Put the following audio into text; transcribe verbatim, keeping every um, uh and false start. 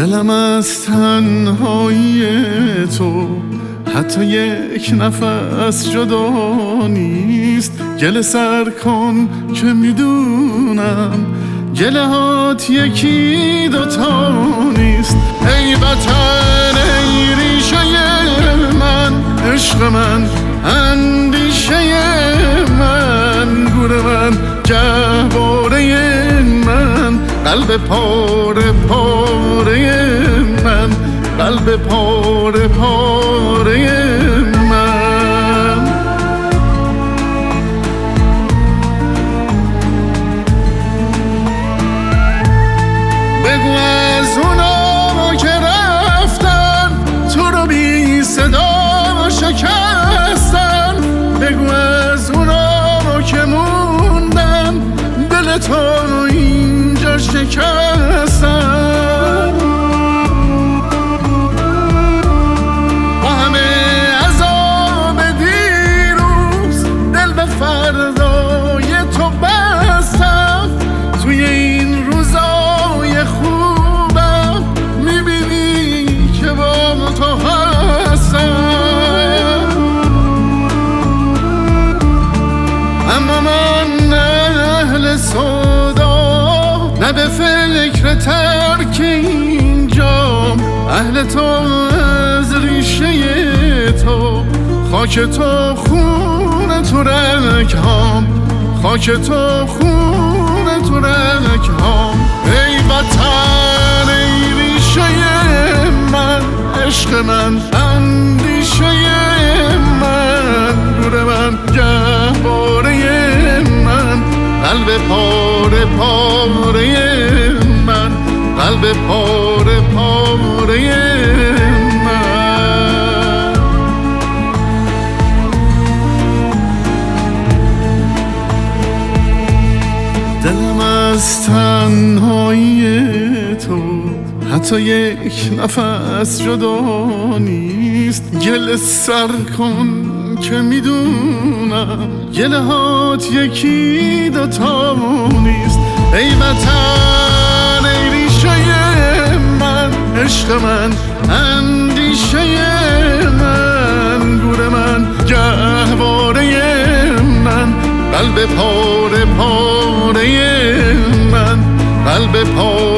دلم از تنهایی تو حتی یک نفس جدا نیست. گله سر کن که میدونم گله هات یکی دوتا نیست. ای وطن ای ریشه من، عشق من، اندیشه من، گور من، گهواره من، قلب پاره پاره من، قلب پاره پاره من. بگو از اونا که رفتن تو رو بی صدا شکستن، بگو از اونا که موندن دل تو اینجا شکستن. با همه عذاب دیروز دل به فردای تو بستم. توی این روزای خوبم میبینی که با تو هستم. اما من اهل سودا نه به فکر ترک اینجام، اهل تو از ریشه تو، خاک تو خون تو رگهام، خاک تو خون تو رگهام. ای وطن ای ریشه من، عشق من، اندیشه من، گور من، گهواره من، قلب پاره پاره من، قلب پاره پاره من. دلم از تنهایی تو حتی یک نفس جدا نیست. گله سر کن که میدونم گله هات یکی دوتا نیست. ای وطن ای ریشه من، عشق من، اندیشه من، گور من، گهواره من، قلب پاره پاره من، قلب پاره